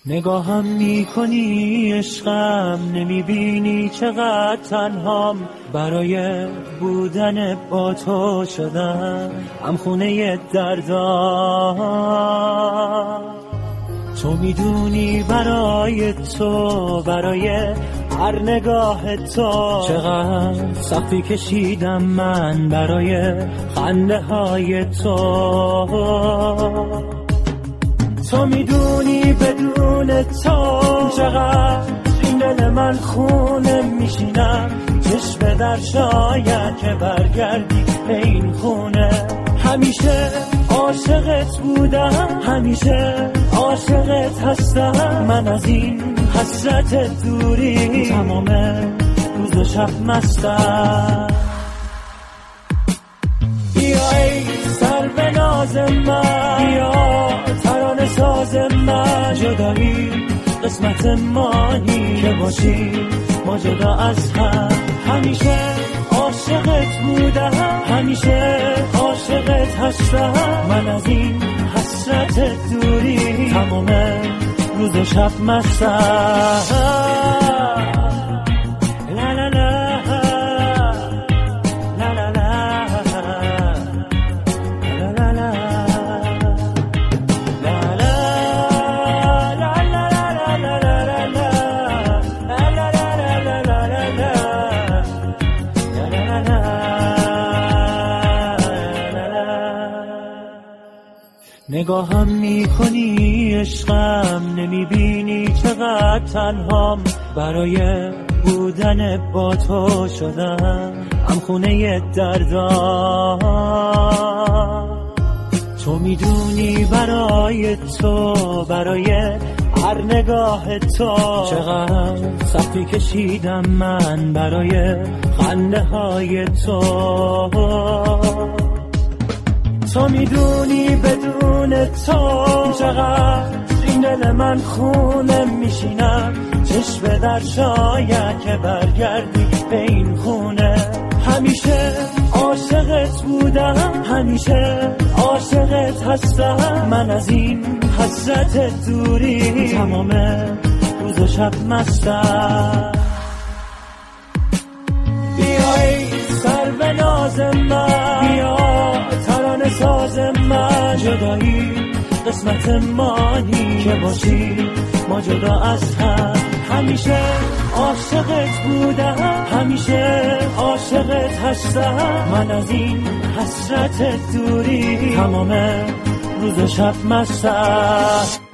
نگاهم میکنی عشقم، نمیبینی چقدر تنهام، برای بودن با تو شدم هم خونه دردام. تو میدونی برای تو، برای هر نگاه تو چقدر سختی کشیدم من برای خنده های تو. تو میدونی بدون تو چقدر این دل من خونه میشینم، چشم در شاید که برگردی به این خونه. همیشه عاشقت بودم، همیشه عاشقت هستم، من از این حسرت دوری تمام روز و شب مستم. بیا ای سر به ناز من، بیا ترانه ساز من، جدایی قسمت مانی که باشی ما جدا از هم. همیشه عاشقت بودم، همیشه عاشقت هستم، من از این حسرت دوری تمام روز و شب مستم. لا لا لا نگاهم میکنی عشقم، نمیبینی چقدر تنهام، برای بودن با تو شدم هم خونه دردام. تو میدونی برای تو، برای هر نگاه تو چقدر سختی کشیدم من برای خنده های تو. تو میدونی بدون تو چقدر این دل من خونه میشینم، چشم در شاید که برگردی به این خونه. همیشه عاشقت بودم، همیشه عاشقت هستم، من از این حسرت دوری تمام روز و شب مستم. بیا ای سر به ناز من، بیا ترانه ساز من، جدایی قسمت مانی که باشی ما جدا از هم. همیشه عاشقت بودم، همیشه عاشقت هستم، من از این حسرت دوری تمام روز و شب مستم.